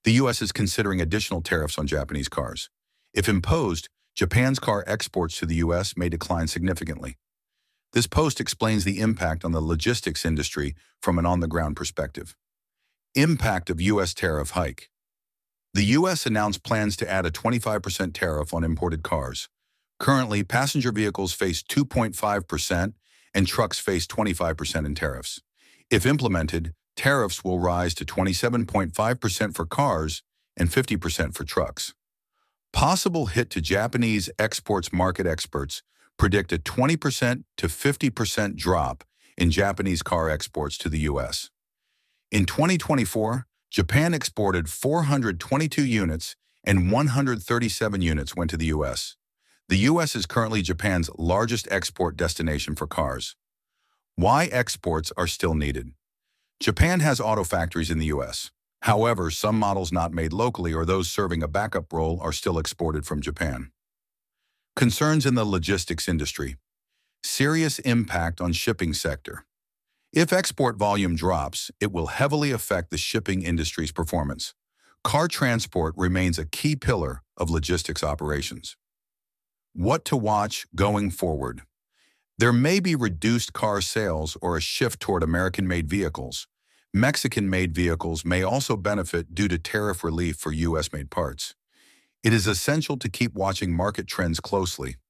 The U.S. is considering additional tariffs on Japanese cars. If imposed, Japan's car exports to the U.S. may decline significantly. This post explains the impact on the logistics industry from an on-the-ground perspective. Impact of U.S. tariff hike. The U.S. announced plans to add a 25% tariff on imported cars. Currently, passenger vehicles face 2.5% and trucks face 25% in tariffs. If implemented, tariffs will rise to 27.5% for cars and 50% for trucks. Possible hit to Japanese exports. Market experts predict a 20% to 50% drop in Japanese car exports to the U.S. In 2024, Japan exported 422 units and 137 units went to the U.S. The U.S. is currently Japan's largest export destination for cars. Why exports are still needed? Japan has auto factories in the U.S. However, some models not made locally or those serving a backup role are still exported from Japan. Concerns in the logistics industry. Serious impact on shipping sector. If export volume drops, it will heavily affect the shipping industry's performance. Car transport remains a key pillar of logistics operations. What to watch going forward? There may be reduced car sales or a shift toward American-made vehicles. Mexican-made vehicles may also benefit due to tariff relief for U.S.-made parts. It is essential to keep watching market trends closely.